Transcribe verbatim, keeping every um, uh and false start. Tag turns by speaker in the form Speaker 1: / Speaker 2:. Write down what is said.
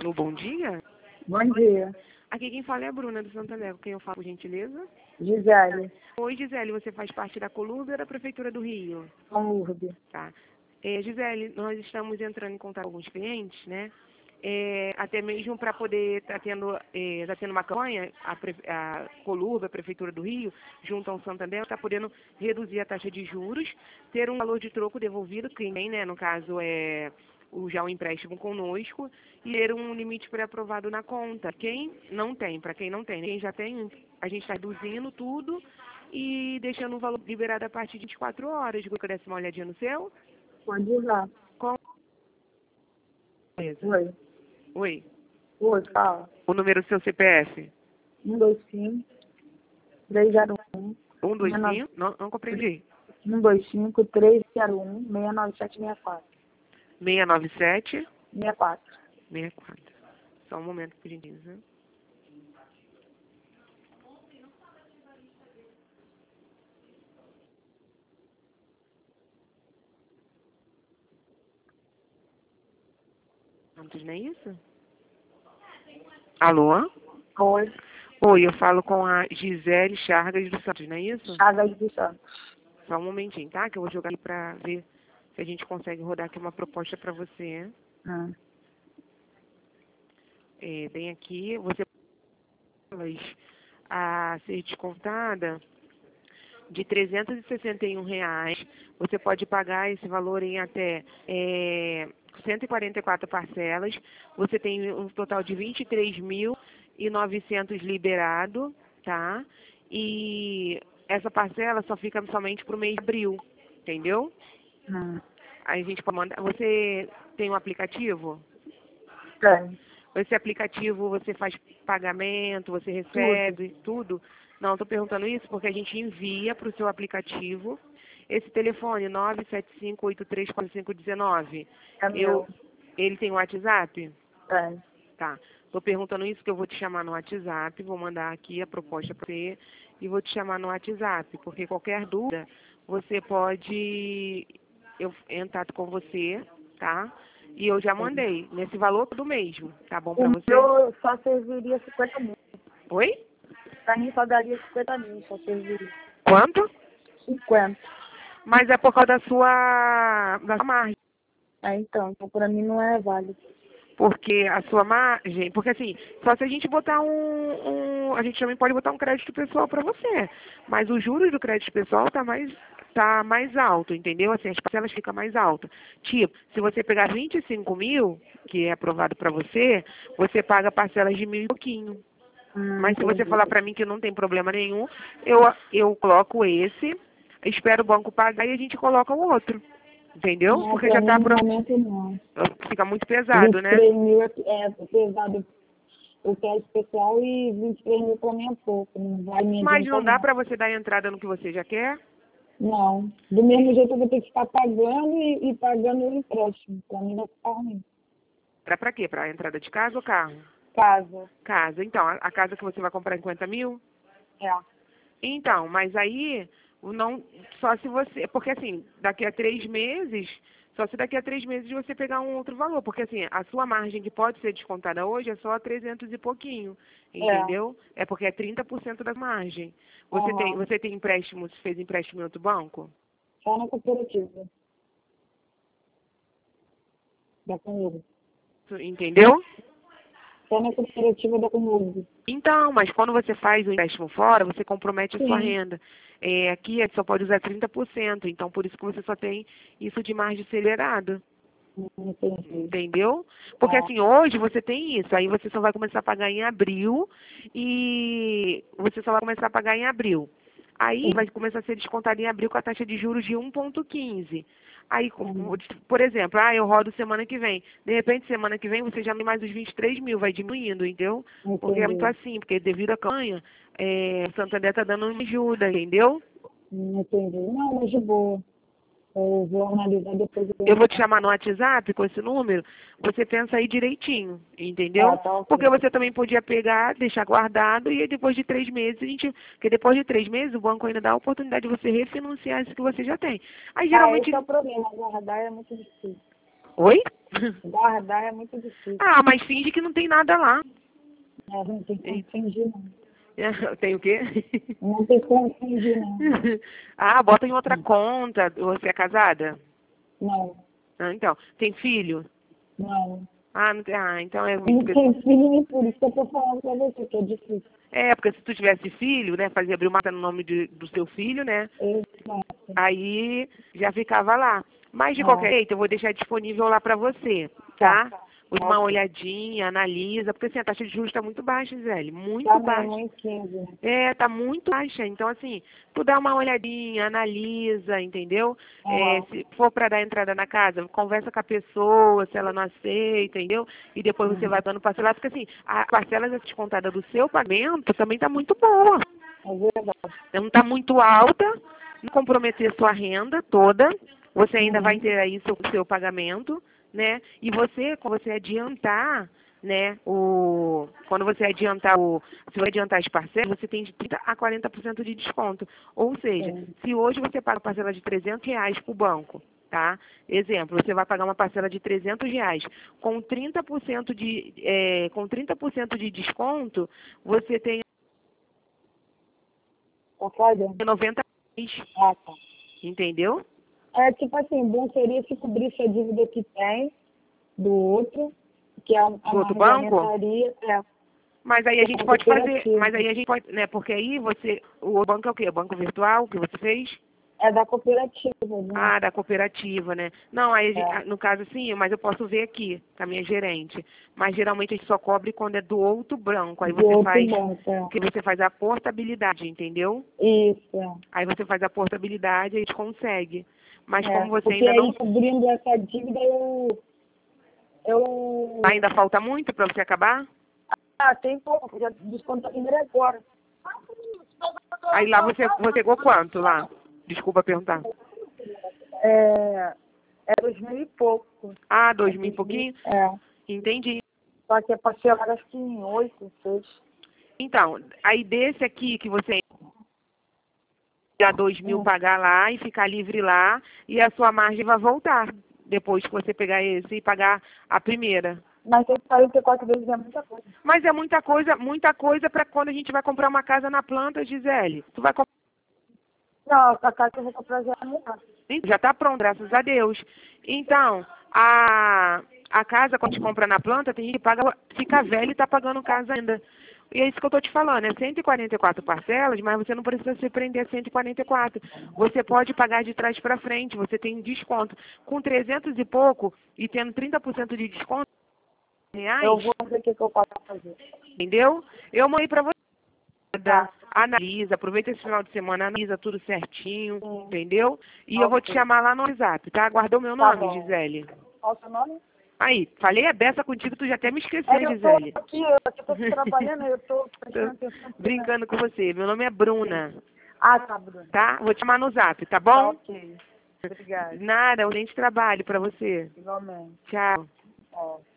Speaker 1: Alô, bom dia.
Speaker 2: Bom dia.
Speaker 1: Aqui quem fala é a Bruna do Santander. Com quem eu falo, por gentileza?
Speaker 2: Gisele.
Speaker 1: Oi, Gisele, você faz parte da Colurbe ou da Prefeitura do Rio?
Speaker 2: Colurbe.
Speaker 1: Tá. É, Gisele, nós estamos entrando em contato com alguns clientes, né? É, até mesmo para poder estar tá tendo, é, tá tendo uma campanha, a, Pre, a Colurbe, a Prefeitura do Rio, junto ao Santander, está podendo reduzir a taxa de juros, ter um valor de troco devolvido, quem tem, né, no caso é o, já o empréstimo conosco, e ter um limite pré-aprovado na conta. Quem não tem, para quem não tem, quem já tem, a gente está reduzindo tudo e deixando o valor liberado a partir de vinte e quatro horas. Você desse uma olhadinha no seu?
Speaker 2: Pode ir lá.
Speaker 1: Com certeza.
Speaker 2: Oi.
Speaker 1: Oi.
Speaker 2: Oi, fala.
Speaker 1: O número do seu C P F?
Speaker 2: um dois cinco, três zero um,
Speaker 1: um, dois, cinco? Não, não compreendi.
Speaker 2: um dois cinco, três zero um, seis nove sete seis quatro.
Speaker 1: seis nove sete?
Speaker 2: seis quatro.
Speaker 1: seis quatro. Só um momento, por gentileza. Santos, não é isso? Alô?
Speaker 2: Oi.
Speaker 1: Oi, eu falo com a Gisele Chagas dos Santos, não é isso?
Speaker 2: Chagas dos Santos.
Speaker 1: Só um momentinho, tá? Que eu vou jogar aqui pra ver se a gente consegue rodar aqui uma proposta pra você.
Speaker 2: Hum.
Speaker 1: É, bem aqui, você a ser descontada de trezentos e sessenta e um reais. Você pode pagar esse valor em até é, cento e quarenta e quatro parcelas. Você tem um total de vinte e três mil e novecentos liberado, tá? E essa parcela só fica somente para o mês de abril, entendeu?
Speaker 2: Hum.
Speaker 1: Aí a gente pode mandar. Você tem um aplicativo?
Speaker 2: Tem.
Speaker 1: Esse aplicativo você faz pagamento, você recebe tudo? Não, estou perguntando isso porque a gente envia para o seu aplicativo esse telefone nove sete cinco oito três quatro cinco um nove.
Speaker 2: É
Speaker 1: Eu,
Speaker 2: meu.
Speaker 1: ele tem WhatsApp?
Speaker 2: Tem.
Speaker 1: Tá. Estou perguntando isso porque eu vou te chamar no WhatsApp, vou mandar aqui a proposta para você e vou te chamar no WhatsApp, porque qualquer dúvida você pode eu entrar com você, tá? E eu já mandei, nesse valor do mesmo, tá bom pra
Speaker 2: O
Speaker 1: você?
Speaker 2: meu só serviria cinquenta mil.
Speaker 1: Oi?
Speaker 2: Pra mim só daria cinquenta mil, só serviria.
Speaker 1: Quanto?
Speaker 2: cinquenta.
Speaker 1: Mas é por causa da sua, da sua margem.
Speaker 2: É, então, então pra mim não é válido.
Speaker 1: Porque a sua margem, porque assim, só se a gente botar um, um a gente também pode botar um crédito pessoal para você, mas os juros do crédito pessoal tá mais tá mais alto, entendeu? Assim, as parcelas ficam mais altas. Tipo, se você pegar vinte e cinco mil, que é aprovado para você, você paga parcelas de mil e pouquinho.
Speaker 2: Hum,
Speaker 1: Mas se você
Speaker 2: entendi.
Speaker 1: falar para mim que não tem problema nenhum, eu eu coloco esse, espero o banco pagar e a gente coloca o outro. Entendeu?
Speaker 2: Não,
Speaker 1: Porque
Speaker 2: pra
Speaker 1: já
Speaker 2: mim
Speaker 1: tá
Speaker 2: no
Speaker 1: pro...
Speaker 2: momento não.
Speaker 1: fica muito pesado, né?
Speaker 2: vinte e três mil é, é pesado o crédito pessoal e vinte e três mil pra mim é pouco. Não vai me
Speaker 1: Mas não
Speaker 2: adiantar
Speaker 1: dá
Speaker 2: não.
Speaker 1: pra você dar entrada no que você já quer?
Speaker 2: Não. Do mesmo jeito eu vou ter que ficar pagando e, e pagando o empréstimo. Pra mim vai ficar ruim.
Speaker 1: Pra, pra quê? Pra entrada de casa ou carro?
Speaker 2: Casa.
Speaker 1: Casa. Então, a, a casa que você vai comprar em cinquenta mil?
Speaker 2: É.
Speaker 1: Então, mas aí, o não, só se você... Porque assim, daqui a três meses, só se daqui a três meses você pegar um outro valor. Porque assim, a sua margem que pode ser descontada hoje é só trezentos e pouquinho. Entendeu? É, é porque é trinta por cento da margem. Você,
Speaker 2: Uhum.
Speaker 1: tem, você tem empréstimo, você fez empréstimo em outro banco?
Speaker 2: Só na cooperativa. Da Comurgo.
Speaker 1: Entendeu?
Speaker 2: Só na cooperativa da Comurgo.
Speaker 1: Então, mas quando você faz o empréstimo fora, você compromete a sua
Speaker 2: Sim.
Speaker 1: renda. É, aqui você só pode usar trinta por cento, então por isso que você só tem isso de margem acelerada.
Speaker 2: Entendi.
Speaker 1: Entendeu? Porque
Speaker 2: É.
Speaker 1: assim, hoje você tem isso, aí você só vai começar a pagar em abril e você só vai começar a pagar em abril. Aí vai começar a ser descontado em abril com a taxa de juros de um vírgula quinze. Aí,
Speaker 2: Uhum.
Speaker 1: por exemplo, ah, eu rodo semana que vem. De repente, semana que vem você já tem mais os vinte e três mil, vai diminuindo, entendeu? Porque é muito
Speaker 2: Entendi.
Speaker 1: assim, porque devido à campanha, é, o Santander está dando uma ajuda, entendeu?
Speaker 2: Entendi. Não, mas de boa. Eu vou analisar depois.
Speaker 1: Eu vou te chamar no WhatsApp com esse número, você pensa aí direitinho, entendeu?
Speaker 2: Ah, tá ok.
Speaker 1: Porque você também podia pegar, deixar guardado e aí depois de três meses a gente. Porque depois de três meses o banco ainda dá a oportunidade de você refinanciar isso que você já tem. Aí
Speaker 2: Ah,
Speaker 1: geralmente.
Speaker 2: esse é o problema. Guardar é muito difícil.
Speaker 1: Oi?
Speaker 2: Guardar é muito difícil.
Speaker 1: Ah, mas finge que não tem nada lá.
Speaker 2: É, não tem como fingir, não.
Speaker 1: Tem o quê?
Speaker 2: Não tem como fingir, não.
Speaker 1: Ah, bota em outra conta. Você é casada?
Speaker 2: Não,
Speaker 1: Ah, então. Tem filho?
Speaker 2: não.
Speaker 1: Ah, não tem. Ah, então é
Speaker 2: Não
Speaker 1: muito.
Speaker 2: tem filho, nem por isso que eu tô falando pra você, que é difícil.
Speaker 1: É, porque se tu tivesse filho, né, fazia abrir uma conta no nome de, do seu filho, né,
Speaker 2: Exato.
Speaker 1: aí já ficava lá. Mas de
Speaker 2: Ah.
Speaker 1: qualquer jeito, eu vou deixar disponível lá pra você, tá?
Speaker 2: Tá.
Speaker 1: Vou dar uma
Speaker 2: Ok.
Speaker 1: olhadinha, analisa, porque assim, a taxa de juros tá muito baixa, Gisele, muito
Speaker 2: Tá
Speaker 1: baixa.
Speaker 2: mesmo, em quinze.
Speaker 1: É, tá muito baixa. Então, assim, tu dá uma olhadinha, analisa, entendeu? É,
Speaker 2: Aham.
Speaker 1: se for para dar entrada na casa, conversa com a pessoa, se ela não aceita, entendeu? E depois você
Speaker 2: Uhum.
Speaker 1: vai dando parcelado, porque assim, a parcela descontada do seu pagamento também tá muito boa.
Speaker 2: É verdade.
Speaker 1: Não tá muito alta, não comprometer sua renda toda, você ainda vai
Speaker 2: Uhum.
Speaker 1: ter aí seu, seu pagamento, né? E você, quando você adiantar, né, o, quando você adiantar o, se você adiantar as parcelas, você tem de trinta a quarenta por cento de desconto. Ou seja,
Speaker 2: Sim.
Speaker 1: se hoje você paga a parcela de trezentos reais para o banco, tá? Exemplo, você vai pagar uma parcela de trezentos reais. Com trinta por cento de, é, com trinta por cento de desconto, você tem
Speaker 2: Tá fazendo?
Speaker 1: noventa reais,
Speaker 2: Ah, tá.
Speaker 1: entendeu?
Speaker 2: É tipo assim, bom seria se cobrisse a dívida que tem do outro, que é a, a
Speaker 1: Do outro
Speaker 2: margem
Speaker 1: banco?
Speaker 2: alimentaria, é,
Speaker 1: Mas aí a gente
Speaker 2: a
Speaker 1: pode fazer,
Speaker 2: cooperativa.
Speaker 1: mas aí a gente pode, né? Porque aí você, o banco é o quê? O banco virtual que você fez?
Speaker 2: É da cooperativa, né?
Speaker 1: Ah, da cooperativa, né? Não, aí a gente-
Speaker 2: É.
Speaker 1: ah, no caso sim, mas eu posso ver aqui com a minha gerente. Mas geralmente a gente só cobre quando é do outro banco. Aí
Speaker 2: Do
Speaker 1: você
Speaker 2: outro
Speaker 1: faz,
Speaker 2: banco, é.
Speaker 1: que você faz a portabilidade, entendeu?
Speaker 2: Isso, é.
Speaker 1: Aí você faz a portabilidade e a gente consegue. Mas
Speaker 2: É,
Speaker 1: como você
Speaker 2: porque
Speaker 1: ainda
Speaker 2: aí
Speaker 1: não,
Speaker 2: cobrindo essa dívida eu. Eu.
Speaker 1: ainda falta muito para você acabar?
Speaker 2: Ah, tem pouco, já desconto a primeira agora.
Speaker 1: Aí lá você, você pegou quanto lá? Desculpa perguntar.
Speaker 2: É. É dois mil e pouco.
Speaker 1: Ah,
Speaker 2: É
Speaker 1: dois mil e
Speaker 2: dois mil,
Speaker 1: pouquinho?
Speaker 2: é.
Speaker 1: Entendi.
Speaker 2: Só que é parcelado acho que em oito, seis.
Speaker 1: Então, aí desse aqui que você já dois mil
Speaker 2: Hum.
Speaker 1: pagar lá e ficar livre lá, e a sua margem vai voltar depois que você pegar esse e pagar a primeira.
Speaker 2: Mas tem quarenta e quatro vezes é muita coisa.
Speaker 1: Mas é muita coisa, muita coisa para quando a gente vai comprar uma casa na planta, Gisele. Tu vai comprar,
Speaker 2: Não, a casa que eu vou comprar já é mudar.
Speaker 1: já está pronto, graças a Deus. Então, a, a casa quando a gente compra na planta, tem gente que paga, fica velha e está pagando casa ainda. E é isso que eu estou te falando, é cento e quarenta e quatro parcelas, mas você não precisa se prender a cento e quarenta e quatro. Você pode pagar de trás para frente, você tem desconto. Com trezentos e pouco e tendo trinta por cento de desconto, reais,
Speaker 2: Eu vou ver o que, que eu posso fazer.
Speaker 1: entendeu? Eu mandei para você.
Speaker 2: Tá.
Speaker 1: Analisa, aproveita esse final de semana, analisa tudo certinho,
Speaker 2: Sim.
Speaker 1: entendeu? E eu vou te
Speaker 2: Ok.
Speaker 1: chamar lá no WhatsApp, tá? Guardou meu
Speaker 2: Tá
Speaker 1: nome,
Speaker 2: bom.
Speaker 1: Gisele?
Speaker 2: Qual o seu nome?
Speaker 1: Aí, falei a beça contigo, tu já até me esqueceu,
Speaker 2: É, eu tô
Speaker 1: Gisele.
Speaker 2: aqui, eu aqui tô trabalhando, eu tô prestando
Speaker 1: Tô
Speaker 2: atenção.
Speaker 1: brincando com você. Meu nome é Bruna,
Speaker 2: Ah, tá, Bruno.
Speaker 1: tá? Vou te chamar no Zap, tá
Speaker 2: Tá
Speaker 1: bom?
Speaker 2: ok. Obrigada.
Speaker 1: Nada, um excelente trabalho pra você.
Speaker 2: Igualmente.
Speaker 1: Tchau.
Speaker 2: Ó.